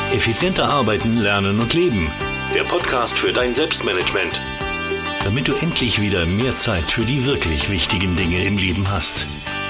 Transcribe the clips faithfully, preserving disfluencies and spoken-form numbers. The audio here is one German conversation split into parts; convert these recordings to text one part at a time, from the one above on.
Effizienter arbeiten, lernen und leben. Der Podcast für dein Selbstmanagement. Damit du endlich wieder mehr Zeit für die wirklich wichtigen Dinge im Leben hast.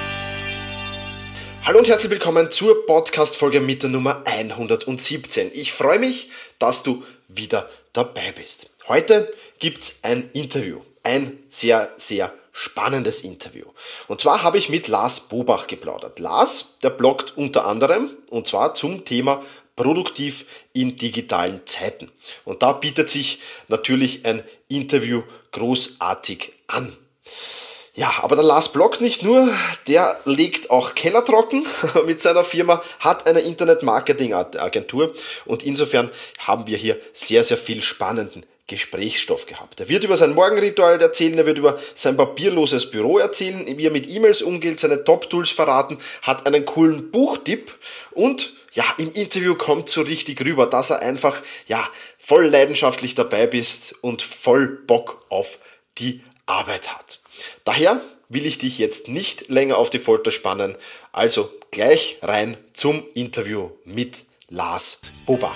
Hallo und herzlich willkommen zur Podcast-Folge mit der Nummer hundertsiebzehn. Ich freue mich, dass du wieder dabei bist. Heute gibt's ein Interview. Ein sehr, sehr spannendes Interview. Und zwar habe ich mit Lars Bobach geplaudert. Lars, der bloggt unter anderem, und zwar zum Thema produktiv in digitalen Zeiten. Und da bietet sich natürlich ein Interview großartig an. Ja, aber der Lars bloggt nicht nur, der legt auch Keller trocken mit seiner Firma, hat eine Internet-Marketing-Agentur und insofern haben wir hier sehr, sehr viel spannenden Gesprächsstoff gehabt. Er wird über sein Morgenritual erzählen, er wird über sein papierloses Büro erzählen, wie er mit E-Mails umgeht, seine Top-Tools verraten, hat einen coolen Buchtipp und ja, im Interview kommt so richtig rüber, dass er einfach ja voll leidenschaftlich dabei bist und voll Bock auf die Arbeit hat. Daher will ich dich jetzt nicht länger auf die Folter spannen, also gleich rein zum Interview mit Lars Bobach.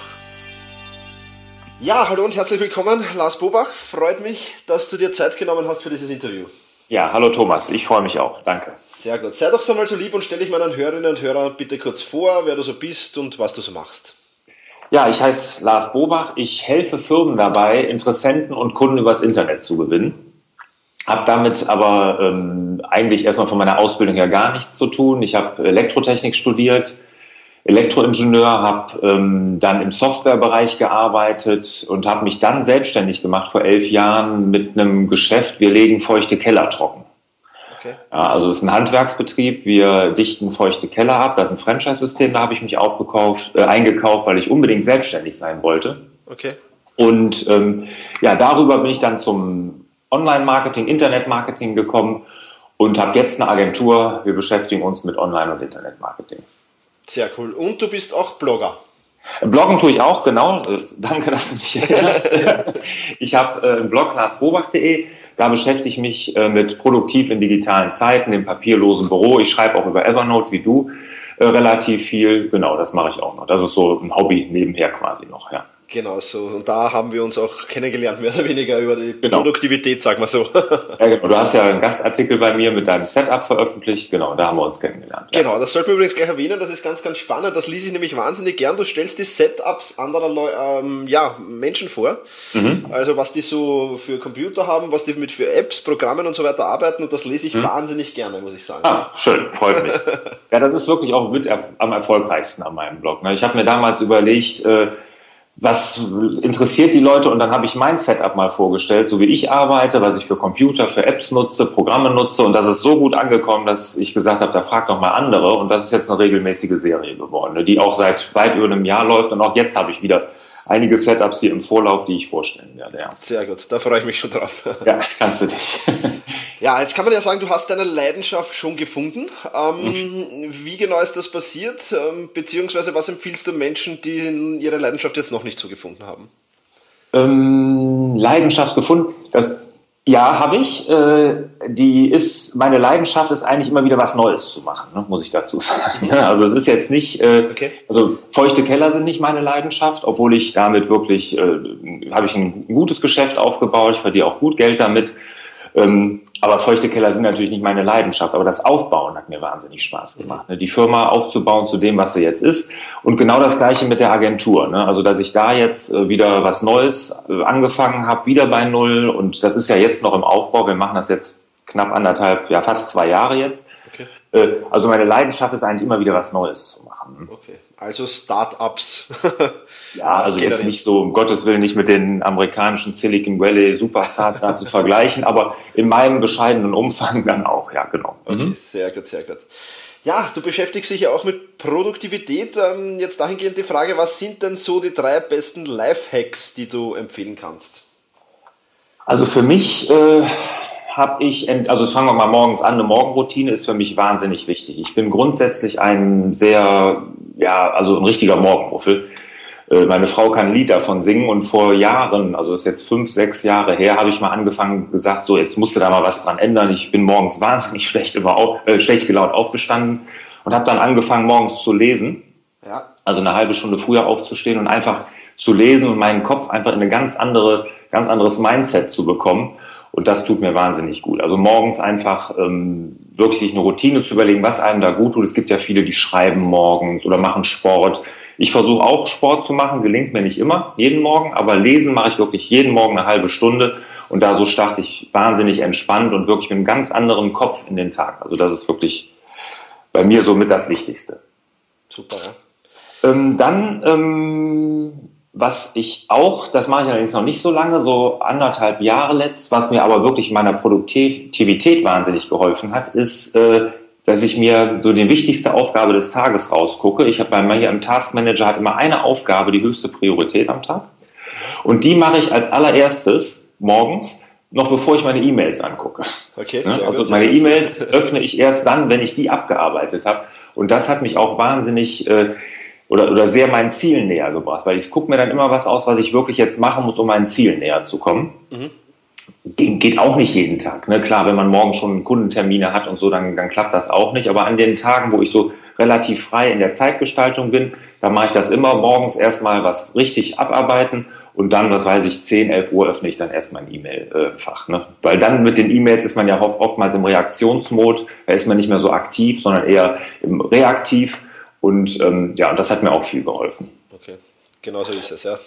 Ja, hallo und herzlich willkommen, Lars Bobach. Freut mich, dass du dir Zeit genommen hast für dieses Interview. Ja, hallo Thomas, ich freue mich auch, danke. Sehr gut. Sei doch so mal so lieb und stell dich meinen Hörerinnen und Hörern bitte kurz vor, wer du so bist und was du so machst. Ja, ich heiße Lars Bobach, ich helfe Firmen dabei, Interessenten und Kunden übers Internet zu gewinnen. Habe damit aber ähm, eigentlich erstmal von meiner Ausbildung her gar nichts zu tun. Ich habe Elektrotechnik studiert, Elektroingenieur, habe ähm, dann im Softwarebereich gearbeitet und habe mich dann selbstständig gemacht vor elf Jahren mit einem Geschäft. Wir legen feuchte Keller trocken. Okay. Ja, also es ist ein Handwerksbetrieb, wir dichten feuchte Keller ab. Das ist ein Franchise-System, da habe ich mich aufgekauft, äh, eingekauft, weil ich unbedingt selbstständig sein wollte. Okay. Und ähm, ja, darüber bin ich dann zum Online-Marketing, Internet-Marketing gekommen und habe jetzt eine Agentur. Wir beschäftigen uns mit Online- und Internet-Marketing. Sehr cool. Und du bist auch Blogger. Bloggen tue ich auch, genau. Danke, dass du mich erinnerst. Ich habe äh, einen Blog, lars bobach punkt de. Da beschäftige ich mich äh, mit produktiv in digitalen Zeiten, im papierlosen Büro. Ich schreibe auch über Evernote wie du äh, relativ viel. Genau, das mache ich auch noch. Das ist so ein Hobby nebenher quasi noch, ja. Genau so. Und da haben wir uns auch kennengelernt, mehr oder weniger über die genau. Produktivität, sagen wir so. Ja, genau. Du hast ja einen Gastartikel bei mir mit deinem Setup veröffentlicht. Genau, da haben wir uns kennengelernt. Ja. Genau, das sollten wir übrigens gleich erwähnen. Das ist ganz, ganz spannend. Das lese ich nämlich wahnsinnig gern. Du stellst die Setups anderer Leu- ähm, ja, Menschen vor. Mhm. Also was die so für Computer haben, was die mit für Apps, Programmen und so weiter arbeiten. Und das lese ich mhm. wahnsinnig gerne, muss ich sagen. Ah, schön, freut mich. Ja, das ist wirklich auch mit am erfolgreichsten an meinem Blog. Ich habe mir damals überlegt, äh, was interessiert die Leute, und dann habe ich mein Setup mal vorgestellt, so wie ich arbeite, was ich für Computer, für Apps nutze, Programme nutze, und das ist so gut angekommen, dass ich gesagt habe, da fragt doch mal andere, und das ist jetzt eine regelmäßige Serie geworden, die auch seit weit über einem Jahr läuft, und auch jetzt habe ich wieder einige Setups hier im Vorlauf, die ich vorstellen werde. Ja. Sehr gut, da freue ich mich schon drauf. Ja, kannst du dich. Ja, jetzt kann man ja sagen, du hast deine Leidenschaft schon gefunden. Ähm, mhm. Wie genau ist das passiert? Ähm, beziehungsweise was empfiehlst du Menschen, die ihre Leidenschaft jetzt noch nicht so gefunden haben? Ähm, Leidenschaft gefunden? Das, ja, habe ich. Äh, die ist, meine Leidenschaft ist eigentlich immer wieder was Neues zu machen, ne, muss ich dazu sagen. Also es ist jetzt nicht, äh, okay. also feuchte Keller sind nicht meine Leidenschaft, obwohl ich damit wirklich, äh, habe ich ein gutes Geschäft aufgebaut, ich verdiene auch gut Geld damit. Ähm, aber feuchte Keller sind natürlich nicht meine Leidenschaft, aber das Aufbauen hat mir wahnsinnig Spaß gemacht, ne? Die Firma aufzubauen zu dem, was sie jetzt ist, und genau das Gleiche mit der Agentur, ne? Also dass ich da jetzt äh, wieder was Neues äh, angefangen habe, wieder bei Null, und das ist ja jetzt noch im Aufbau, wir machen das jetzt knapp anderthalb, ja fast zwei Jahre jetzt. Okay. Äh, also meine Leidenschaft ist eigentlich immer wieder was Neues zu machen. Okay, also Start-ups. Ja, also okay, jetzt nicht so, um Gottes Willen, nicht mit den amerikanischen Silicon Valley Superstars da zu vergleichen, aber in meinem bescheidenen Umfang dann auch, ja, genau. Okay, mhm. Sehr gut, sehr gut. Ja, du beschäftigst dich ja auch mit Produktivität. Ähm, jetzt dahingehend die Frage, was sind denn so die drei besten Lifehacks, die du empfehlen kannst? Also für mich äh, habe ich, also fangen wir mal morgens an, eine Morgenroutine ist für mich wahnsinnig wichtig. Ich bin grundsätzlich ein sehr, ja, also ein richtiger Morgenmuffel. Meine Frau kann ein Lied davon singen, und vor Jahren, also das ist jetzt fünf, sechs Jahre her, habe ich mal angefangen, gesagt, so jetzt musst du da mal was dran ändern. Ich bin morgens wahnsinnig schlecht, immer auf, äh, schlecht gelaunt aufgestanden und habe dann angefangen, morgens zu lesen. Ja. Also eine halbe Stunde früher aufzustehen und einfach zu lesen und meinen Kopf einfach in eine ganz andere, ganz anderes Mindset zu bekommen. Und das tut mir wahnsinnig gut. Also morgens einfach ähm, wirklich eine Routine zu überlegen, was einem da gut tut. Es gibt ja viele, die schreiben morgens oder machen Sport. Ich versuche auch Sport zu machen, gelingt mir nicht immer, jeden Morgen. Aber lesen mache ich wirklich jeden Morgen eine halbe Stunde. Und da so starte ich wahnsinnig entspannt und wirklich mit einem ganz anderen Kopf in den Tag. Also das ist wirklich bei mir somit das Wichtigste. Super, ja. Ähm, dann... Ähm, Was ich auch, das mache ich allerdings noch nicht so lange, so anderthalb Jahre letzt, was mir aber wirklich in meiner Produktivität wahnsinnig geholfen hat, ist, äh, dass ich mir so die wichtigste Aufgabe des Tages rausgucke. Ich habe bei mir hier im Taskmanager hat immer eine Aufgabe die höchste Priorität am Tag. Und die mache ich als allererstes morgens, noch bevor ich meine E-Mails angucke. Okay. Ja, also meine E-Mails öffne ich erst dann, wenn ich die abgearbeitet habe. Und das hat mich auch wahnsinnig... Äh, Oder, oder sehr meinen Zielen näher gebracht, weil ich gucke mir dann immer was aus, was ich wirklich jetzt machen muss, um meinen Zielen näher zu kommen. Mhm. Geht, geht auch nicht jeden Tag. Ne? Klar, wenn man morgen schon Kundentermine hat und so, dann, dann klappt das auch nicht. Aber an den Tagen, wo ich so relativ frei in der Zeitgestaltung bin, da mache ich das immer morgens erstmal was richtig abarbeiten und dann, was weiß ich, zehn, elf Uhr öffne ich dann erst mein E-Mail-Fach. Ne? Weil dann mit den E-Mails ist man ja oftmals im Reaktionsmod, da ist man nicht mehr so aktiv, sondern eher im Reaktiv. Und ähm, ja, das hat mir auch viel geholfen. Okay, genau so ist es, ja.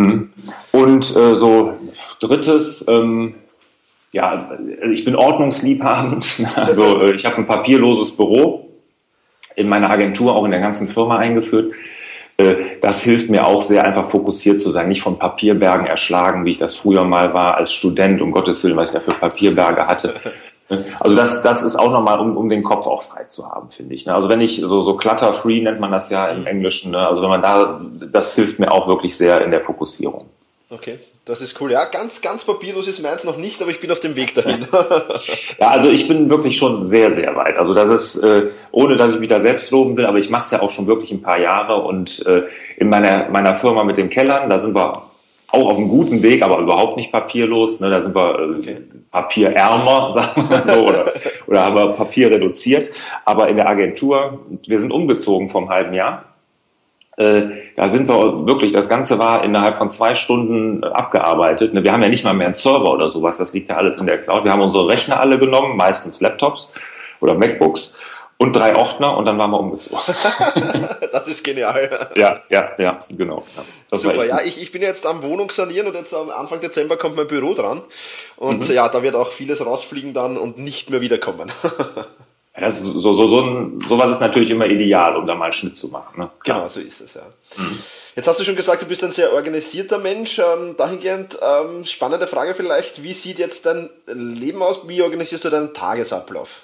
Und äh, so drittes, ähm, ja, ich bin ordnungsliebhabend. Also äh, ich habe ein papierloses Büro in meiner Agentur, auch in der ganzen Firma eingeführt. Äh, das hilft mir auch sehr, einfach fokussiert zu sein, nicht von Papierbergen erschlagen, wie ich das früher mal war als Student, um Gottes Willen, was ich da für Papierberge hatte. Also das, das ist auch nochmal, um, um den Kopf auch frei zu haben, finde ich. Also wenn ich, so, so clutter-free nennt man das ja im Englischen, ne? Also wenn man da, das hilft mir auch wirklich sehr in der Fokussierung. Okay, das ist cool. Ja, ganz, ganz papierlos ist meins noch nicht, aber ich bin auf dem Weg dahin. Ja, also ich bin wirklich schon sehr, sehr weit. Also das ist, äh, ohne dass ich mich da selbst loben will, aber ich mache es ja auch schon wirklich ein paar Jahre und äh, in meiner, meiner Firma mit den Kellern, da sind wir auch auf einem guten Weg, aber überhaupt nicht papierlos. Ne? Da sind wir äh, okay. papierärmer, sagen wir mal so, oder, oder haben wir Papier reduziert. Aber in der Agentur, wir sind umgezogen vom halben Jahr. Äh, da sind wir wirklich, das Ganze war innerhalb von zwei Stunden äh, abgearbeitet. Ne? Wir haben ja nicht mal mehr einen Server oder sowas, das liegt ja alles in der Cloud. Wir haben unsere Rechner alle genommen, meistens Laptops oder MacBooks. Und drei Ordner und dann waren wir umgezogen. Das ist genial. Ja, ja, ja, genau. Das Super, ja, ich, ich bin jetzt am Wohnung sanieren und jetzt am Anfang Dezember kommt mein Büro dran. Und mhm. ja, da wird auch vieles rausfliegen dann und nicht mehr wiederkommen. Das ist so, so, so ein, sowas ist natürlich immer ideal, um da mal einen Schnitt zu machen. Ne? Genau, so ist es, ja. Mhm. Jetzt hast du schon gesagt, du bist ein sehr organisierter Mensch. Ähm, dahingehend, ähm, spannende Frage vielleicht, wie sieht jetzt dein Leben aus? Wie organisierst du deinen Tagesablauf?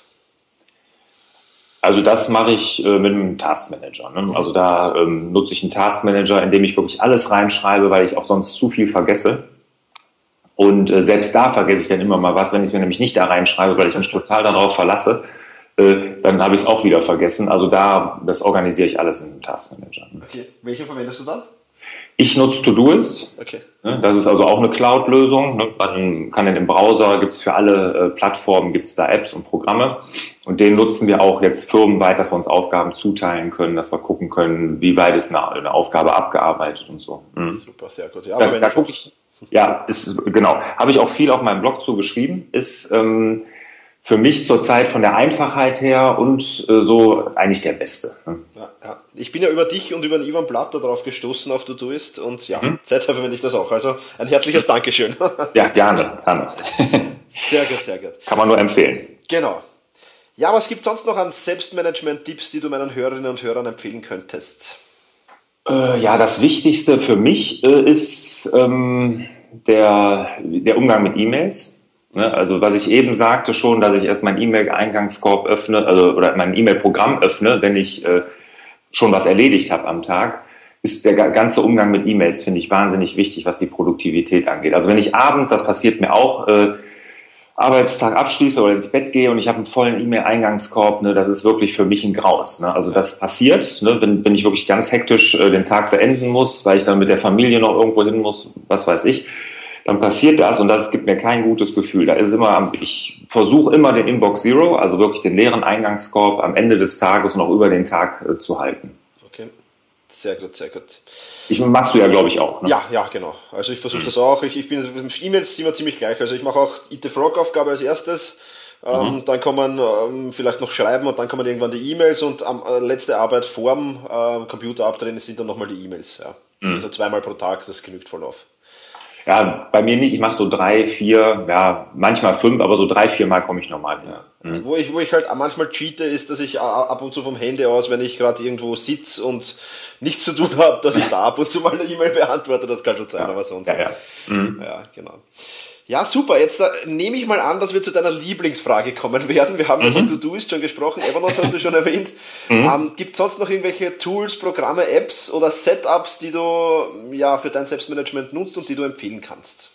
Also das mache ich äh, mit einem Taskmanager. Ne? Also da ähm, nutze ich einen Taskmanager, in dem ich wirklich alles reinschreibe, weil ich auch sonst zu viel vergesse. Und äh, selbst da vergesse ich dann immer mal was, wenn ich es mir nämlich nicht da reinschreibe, weil ich mich total darauf verlasse, äh, dann habe ich es auch wieder vergessen. Also da, das organisiere ich alles in einem Taskmanager. Okay, welche verwendest du dann? Ich nutze Todoist. Okay. Das ist also auch eine Cloud-Lösung. Man kann dann im Browser, gibt es für alle Plattformen, gibt es da Apps und Programme. Und den nutzen wir auch jetzt firmenweit, dass wir uns Aufgaben zuteilen können, dass wir gucken können, wie weit ist eine, eine Aufgabe abgearbeitet und so. Mhm. Super, sehr gut. Ja, da, da gucke ich, ja, ist, genau. Habe ich auch viel auf meinem Blog zu geschrieben. Ist ähm, für mich zurzeit von der Einfachheit her und äh, so eigentlich der Beste. Ne? Ja, ja. Ich bin ja über dich und über den Ivan Blatter darauf gestoßen auf Todoist und ja, hm? seither verwende ich das auch. Also ein herzliches Dankeschön. Ja, gerne, gerne. Sehr gut, sehr gut. Kann man nur empfehlen. Genau. Ja, was gibt es sonst noch an Selbstmanagement-Tipps, die du meinen Hörerinnen und Hörern empfehlen könntest? Äh, ja, das Wichtigste für mich äh, ist ähm, der, der Umgang mit E-Mails. Also was ich eben sagte schon, dass ich erst meinen E-Mail-Eingangskorb öffne, also oder mein E-Mail-Programm öffne, wenn ich äh, schon was erledigt habe am Tag, ist der ganze Umgang mit E-Mails, finde ich, wahnsinnig wichtig, was die Produktivität angeht. Also wenn ich abends, das passiert mir auch, äh, Arbeitstag abschließe oder ins Bett gehe und ich habe einen vollen E-Mail-Eingangskorb, ne, das ist wirklich für mich ein Graus. Ne? Also das passiert, ne, wenn, wenn ich wirklich ganz hektisch äh, den Tag beenden muss, weil ich dann mit der Familie noch irgendwo hin muss, was weiß ich, dann passiert das und das gibt mir kein gutes Gefühl. Da ist immer, ich versuche immer den Inbox Zero, also wirklich den leeren Eingangskorb am Ende des Tages noch über den Tag äh, zu halten. Okay. Sehr gut, sehr gut. Ich machst du ja, glaube ich, auch. Ne? Ja, ja, genau. Also ich versuche mhm. das auch. Ich, ich bin mit E-Mails immer ziemlich gleich. Also ich mache auch I T-Frog-Aufgabe als erstes. Ähm, mhm. Dann kann man ähm, vielleicht noch schreiben und dann kommen irgendwann die E-Mails und am äh, letzte Arbeit vorm äh, Computer abdrehen sind dann nochmal die E-Mails. Ja. Mhm. Also zweimal pro Tag, das genügt voll auf. Ja, bei mir nicht. Ich mache so drei, vier, ja, manchmal fünf, aber so drei, vier Mal komme ich normal hin. Ja. Mhm. Wo ich, wo ich halt manchmal cheate, ist, dass ich ab und zu vom Handy aus, wenn ich gerade irgendwo sitze und nichts zu tun habe, dass ich da ab und zu mal eine E-Mail beantworte. Das kann schon sein, ja. aber sonst. Ja, ja. Mhm. Ja, genau. Ja, super. Jetzt äh, nehme ich mal an, dass wir zu deiner Lieblingsfrage kommen werden. Wir haben mhm. ja von To-Doist schon gesprochen, Evernote hast du schon erwähnt. Mhm. Ähm, gibt es sonst noch irgendwelche Tools, Programme, Apps oder Setups, die du ja für dein Selbstmanagement nutzt und die du empfehlen kannst?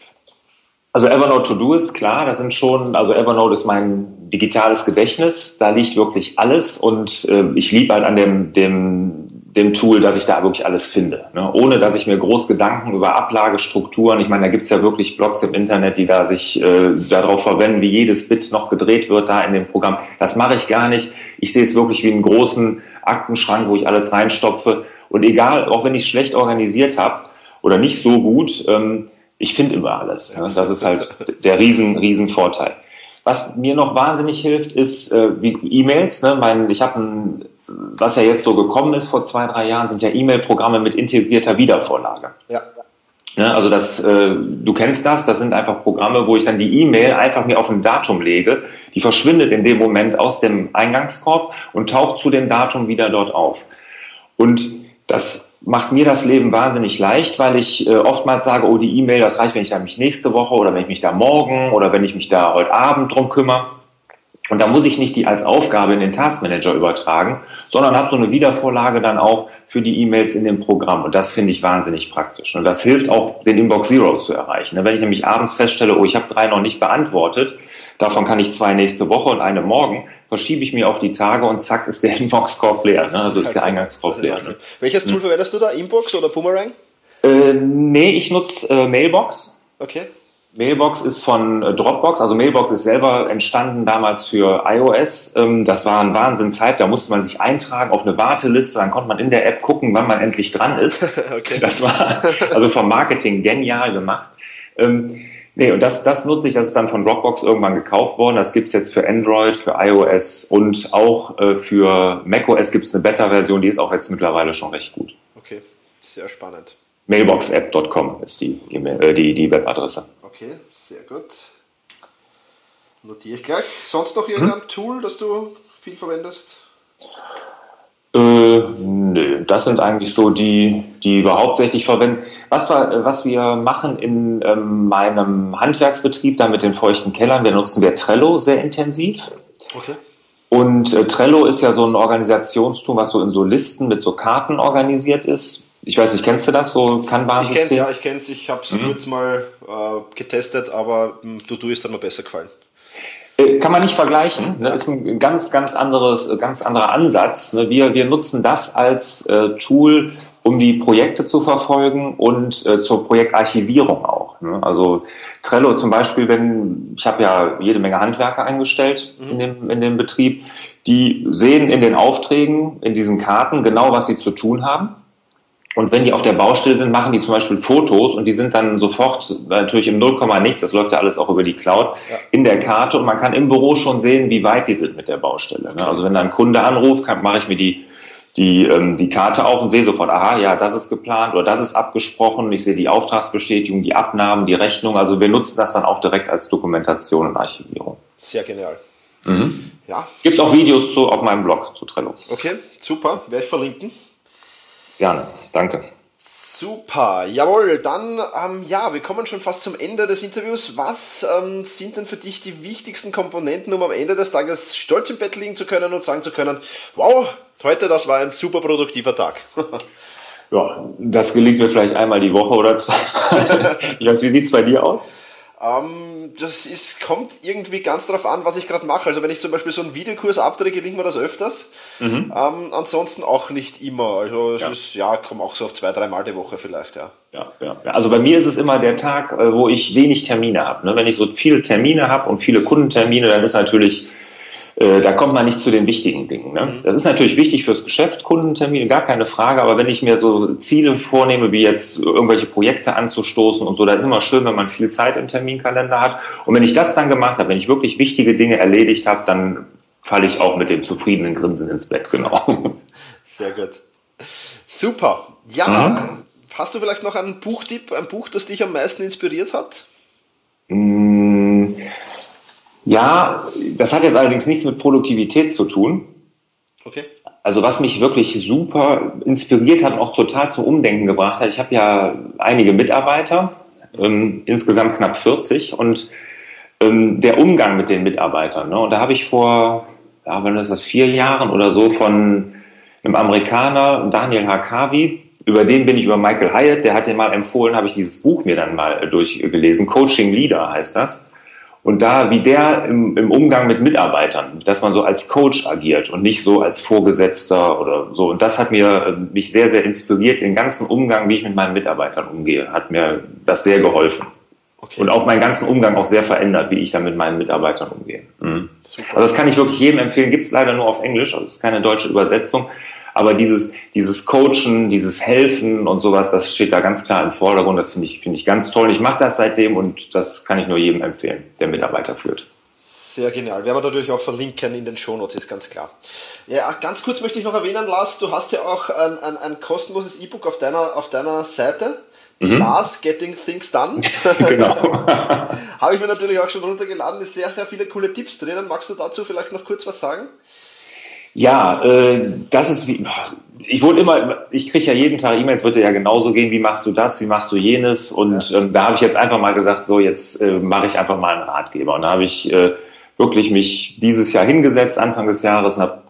Also Evernote To-Doist, klar, das sind schon, also Evernote ist mein digitales Gedächtnis, da liegt wirklich alles und äh, ich liebe halt an dem, dem dem Tool, dass ich da wirklich alles finde. Ne? Ohne, dass ich mir groß Gedanken über Ablagestrukturen, ich meine, da gibt's ja wirklich Blogs im Internet, die da sich äh, darauf verwenden, wie jedes Bit noch gedreht wird da in dem Programm. Das mache ich gar nicht. Ich sehe es wirklich wie einen großen Aktenschrank, wo ich alles reinstopfe. Und egal, auch wenn ich es schlecht organisiert habe oder nicht so gut, ähm, ich finde immer alles. Ne? Das ist halt der riesen, riesen Vorteil. Was mir noch wahnsinnig hilft, ist äh, wie E-Mails. Ne? Mein, ich habe ein Was ja jetzt so gekommen ist vor zwei, drei Jahren, sind ja E-Mail-Programme mit integrierter Wiedervorlage. Ja. Ja, also das, äh, du kennst das, das sind einfach Programme, wo ich dann die E-Mail einfach mir auf ein Datum lege, die verschwindet in dem Moment aus dem Eingangskorb und taucht zu dem Datum wieder dort auf. Und das macht mir das Leben wahnsinnig leicht, weil ich äh, oftmals sage, oh, die E-Mail, das reicht, wenn ich da mich nächste Woche oder wenn ich mich da morgen oder wenn ich mich da heute Abend drum kümmere. Und da muss ich nicht die als Aufgabe in den Taskmanager übertragen, sondern habe so eine Wiedervorlage dann auch für die E-Mails in dem Programm. Und das finde ich wahnsinnig praktisch. Und das hilft auch, den Inbox Zero zu erreichen. Wenn ich nämlich abends feststelle, oh, ich habe drei noch nicht beantwortet, davon kann ich zwei nächste Woche und eine morgen, verschiebe ich mir auf die Tage und zack ist der Inbox-Korb leer. Also ist der Eingangskorb leer. Ne? Welches Tool hm. verwendest du da? Inbox oder Boomerang? Äh, nee, ich nutze äh, Mailbox. Okay. Mailbox ist von Dropbox, also Mailbox ist selber entstanden damals für iOS. Das war ein Wahnsinnshype, da musste man sich eintragen auf eine Warteliste, dann konnte man in der App gucken, wann man endlich dran ist. Okay. Das war also vom Marketing genial gemacht. Nee, und das, das nutze ich, das ist dann von Dropbox irgendwann gekauft worden. Das gibt's jetzt für Android, für iOS und auch für macOS gibt es eine Beta-Version, die ist auch jetzt mittlerweile schon recht gut. Okay, sehr spannend. mailbox app punkt com ist die, die, die Webadresse. Okay, sehr gut. Notiere ich gleich. Sonst noch irgendein hm? Tool, das du viel verwendest? Äh, nö, das sind eigentlich so die, die wir hauptsächlich verwenden. Was wir, was wir machen in ähm, meinem Handwerksbetrieb, da mit den feuchten Kellern, wir nutzen wir Trello sehr intensiv. Okay. Und äh, Trello ist ja so ein Organisationstool, was so in so Listen mit so Karten organisiert ist. Ich weiß nicht, kennst du das, so Kanban-System? Ich kenn's, ja, ich kenn's. Ich habe es mhm. kurz mal äh, getestet, aber To-Do hat mir besser gefallen. Äh, kann man nicht vergleichen. Ne? Ist ein ganz, ganz anderes, ganz anderer Ansatz. Ne? Wir, wir nutzen das als äh, Tool, um die Projekte zu verfolgen und äh, zur Projektarchivierung auch. Ne? Also Trello zum Beispiel, wenn ich habe ja jede Menge Handwerker eingestellt mhm. in dem, in dem Betrieb, die sehen in den Aufträgen, in diesen Karten genau, was sie zu tun haben. Und wenn die auf der Baustelle sind, machen die zum Beispiel Fotos und die sind dann sofort natürlich im null Komma nichts, das läuft ja alles auch über die Cloud, ja. in der Karte und man kann im Büro schon sehen, wie weit die sind mit der Baustelle. Okay. Also wenn da ein Kunde anruft, kann, mache ich mir die, die, ähm, die Karte auf und sehe sofort, aha, ja, das ist geplant oder das ist abgesprochen. Ich sehe die Auftragsbestätigung, die Abnahmen, die Rechnung. Also wir nutzen das dann auch direkt als Dokumentation und Archivierung. Sehr genial. Mhm. Ja. Gibt es auch Videos zu, auf meinem Blog zu Trello. Okay, super. Werde ich verlinken. Gerne, danke. Super, jawohl, dann, ähm, ja, wir kommen schon fast zum Ende des Interviews. Was ähm, sind denn für dich die wichtigsten Komponenten, um am Ende des Tages stolz im Bett liegen zu können und sagen zu können, wow, heute, das war ein super produktiver Tag? Ja, das gelingt mir vielleicht einmal die Woche oder zwei. Ich weiß, wie sieht es bei dir aus? Ähm, das ist, kommt irgendwie ganz darauf an, was ich gerade mache. Also wenn ich zum Beispiel so einen Videokurs abdrehe, gelingt mir das öfters. Mhm. Ähm, ansonsten auch nicht immer. Also es ja. ist, ja, komme auch so auf zwei, drei Mal die Woche vielleicht, ja. Ja, ja. Also bei mir ist es immer der Tag, wo ich wenig Termine habe. Wenn ich so viele Termine habe und viele Kundentermine, dann ist natürlich äh, da kommt man nicht zu den wichtigen Dingen. Ne? Mhm. Das ist natürlich wichtig fürs Geschäft, Kundentermine, gar keine Frage, aber wenn ich mir so Ziele vornehme, wie jetzt irgendwelche Projekte anzustoßen und so, da ist immer schön, wenn man viel Zeit im Terminkalender hat. Und wenn ich das dann gemacht habe, wenn ich wirklich wichtige Dinge erledigt habe, dann falle ich auch mit dem zufriedenen Grinsen ins Bett, genau. Sehr gut. Super. Ja, mhm. Hast du vielleicht noch einen Buchtipp, ein Buch, das dich am meisten inspiriert hat? Ja, das hat jetzt allerdings nichts mit Produktivität zu tun. Okay. Also was mich wirklich super inspiriert hat und auch total zum Umdenken gebracht hat, ich habe ja einige Mitarbeiter, ähm, insgesamt knapp vierzig, und ähm, der Umgang mit den Mitarbeitern. Ne? Und da habe ich vor, ja, wann ist das, vier Jahren oder so, von einem Amerikaner, Daniel Harkavi, über den bin ich über Michael Hyatt, der hat den mal empfohlen, habe ich dieses Buch mir dann mal durchgelesen. Coaching Leader heißt das. Und da, wie der im, im Umgang mit Mitarbeitern, dass man so als Coach agiert und nicht so als Vorgesetzter oder so. Und das hat mir mich sehr, sehr inspiriert, den ganzen Umgang, wie ich mit meinen Mitarbeitern umgehe, hat mir das sehr geholfen. Okay. Und auch meinen ganzen Umgang auch sehr verändert, wie ich dann mit meinen Mitarbeitern umgehe. Mhm. Also das kann ich wirklich jedem empfehlen, gibt es leider nur auf Englisch, also es ist keine deutsche Übersetzung. Aber dieses, dieses Coachen, dieses Helfen und sowas, das steht da ganz klar im Vordergrund. Das finde ich, finde ich ganz toll. Ich mache das seitdem und das kann ich nur jedem empfehlen, der Mitarbeiter führt. Sehr genial. Werden wir natürlich auch verlinken in den Shownotes, ist ganz klar. Ja, ganz kurz möchte ich noch erwähnen, Lars, du hast ja auch ein, ein, ein kostenloses E-Book auf deiner, auf deiner Seite. Mhm. Lars Getting Things Done. Genau. Habe ich mir natürlich auch schon runtergeladen. Es sind sehr, sehr viele coole Tipps drinnen. Magst du dazu vielleicht noch kurz was sagen? Ja, äh, das ist wie, ich wurde immer, ich kriege ja jeden Tag E-Mails, wird dir ja genauso gehen, wie machst du das, wie machst du jenes, und ja. ähm, da habe ich jetzt einfach mal gesagt, so jetzt äh, mache ich einfach mal einen Ratgeber, und da habe ich äh, wirklich mich dieses Jahr hingesetzt, Anfang des Jahres, und habe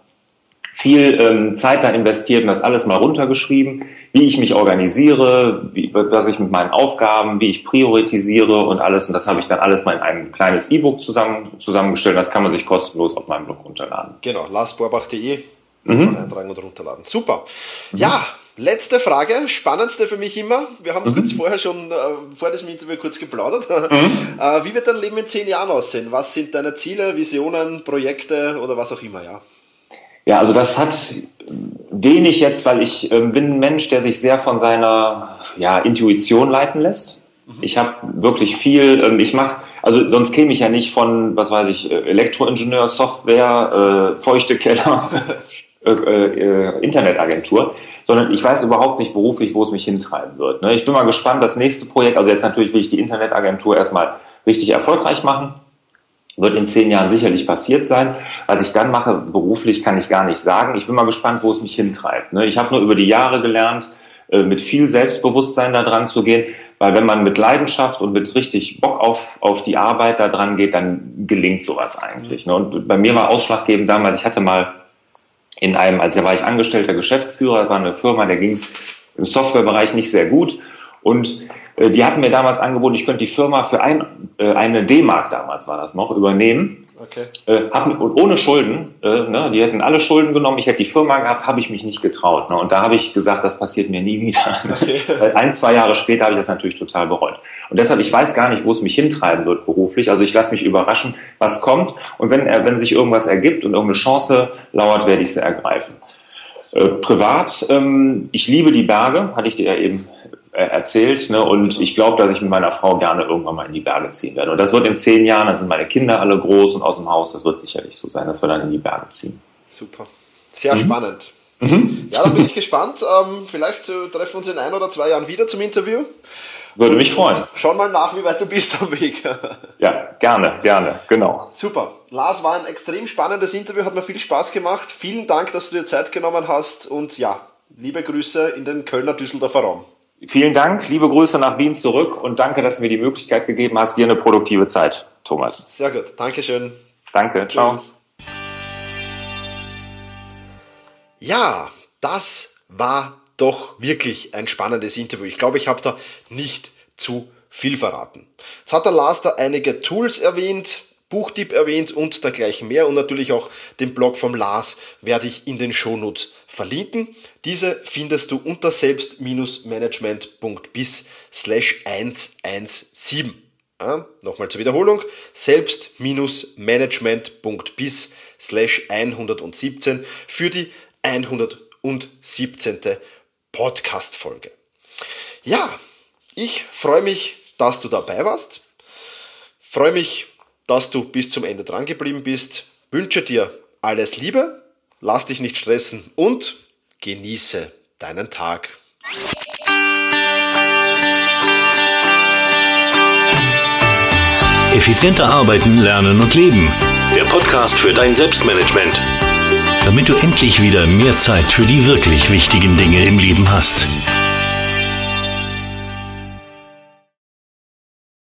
viel ähm, Zeit da investiert und das alles mal runtergeschrieben, wie ich mich organisiere, wie, was ich mit meinen Aufgaben, wie ich priorisiere und alles, und das habe ich dann alles mal in ein kleines E-Book zusammen, zusammengestellt, das kann man sich kostenlos auf meinem Blog runterladen. Genau, larsborbach punkt de, mhm. eintragen und runterladen. Super. Mhm. Ja, letzte Frage, spannendste für mich immer, wir haben mhm. kurz vorher schon, äh, vor diesem Interview kurz geplaudert. Mhm. äh, wie wird dein Leben in zehn Jahren aussehen? Was sind deine Ziele, Visionen, Projekte oder was auch immer, ja? Ja, also das hat wenig jetzt, weil ich äh, bin ein Mensch, der sich sehr von seiner ja, Intuition leiten lässt. Mhm. Ich habe wirklich viel, ähm, ich mache, also sonst käme ich ja nicht von, was weiß ich, Elektroingenieur, Software, äh, feuchte Keller, äh, äh, Internetagentur, sondern ich weiß überhaupt nicht beruflich, wo es mich hintreiben wird. Ne? Ich bin mal gespannt, das nächste Projekt, also jetzt natürlich will ich die Internetagentur erstmal richtig erfolgreich machen. Wird in zehn Jahren sicherlich passiert sein. Was ich dann mache, beruflich, kann ich gar nicht sagen. Ich bin mal gespannt, wo es mich hintreibt. Ich habe nur über die Jahre gelernt, mit viel Selbstbewusstsein da dran zu gehen, weil wenn man mit Leidenschaft und mit richtig Bock auf, auf die Arbeit da dran geht, dann gelingt sowas eigentlich. Und bei mir war ausschlaggebend damals, ich hatte mal in einem, also da war ich angestellter Geschäftsführer, das war eine Firma, der ging es im Softwarebereich nicht sehr gut, und die hatten mir damals angeboten, ich könnte die Firma für ein, äh, eine D-Mark, damals war das noch, übernehmen. Okay. Äh, hab, und ohne Schulden, äh, ne, die hätten alle Schulden genommen, ich hätte die Firma gehabt, habe ich mich nicht getraut. Ne, und da habe ich gesagt, das passiert mir nie wieder. Okay. Ein, zwei Jahre später habe ich das natürlich total bereut. Und deshalb, ich weiß gar nicht, wo es mich hintreiben wird beruflich. Also ich lasse mich überraschen, was kommt. Und wenn, wenn sich irgendwas ergibt und irgendeine Chance lauert, werde ich sie ergreifen. Äh, privat, ähm, ich liebe die Berge, hatte ich dir ja eben erzählt, ne? Und ich glaube, dass ich mit meiner Frau gerne irgendwann mal in die Berge ziehen werde. Und das wird in zehn Jahren, da sind meine Kinder alle groß und aus dem Haus, das wird sicherlich so sein, dass wir dann in die Berge ziehen. Super. Sehr mhm. spannend. Mhm. Ja, dann bin ich gespannt. Ähm, vielleicht äh, treffen wir uns in ein oder zwei Jahren wieder zum Interview. Würde mich freuen. Schau mal nach, wie weit du bist am Weg. Ja, gerne, gerne, genau. Super. Lars, war ein extrem spannendes Interview, hat mir viel Spaß gemacht. Vielen Dank, dass du dir Zeit genommen hast, und ja, liebe Grüße in den Kölner Düsseldorfer Raum. Vielen Dank, liebe Grüße nach Wien zurück, und danke, dass du mir die Möglichkeit gegeben hast. Dir eine produktive Zeit, Thomas. Sehr gut, Dankeschön. Danke, ciao. Tschüss. Ja, das war doch wirklich ein spannendes Interview. Ich glaube, ich habe da nicht zu viel verraten. Jetzt hat der Lars da einige Tools erwähnt, Buchtipp erwähnt und dergleichen mehr, und natürlich auch den Blog vom Lars werde ich in den Shownotes verlinken. Diese findest du unter selbst-management punkt biz slash hundertsiebzehn. Ja, nochmal zur Wiederholung, selbst-management.bis slash hundertsiebzehn für die hundertsiebzehnte Podcast-Folge. Ja, ich freue mich, dass du dabei warst. Freue mich, dass du bis zum Ende dran geblieben bist. Wünsche dir alles Liebe, lass dich nicht stressen und genieße deinen Tag. Effizienter arbeiten, lernen und leben. Der Podcast für dein Selbstmanagement. Damit du endlich wieder mehr Zeit für die wirklich wichtigen Dinge im Leben hast.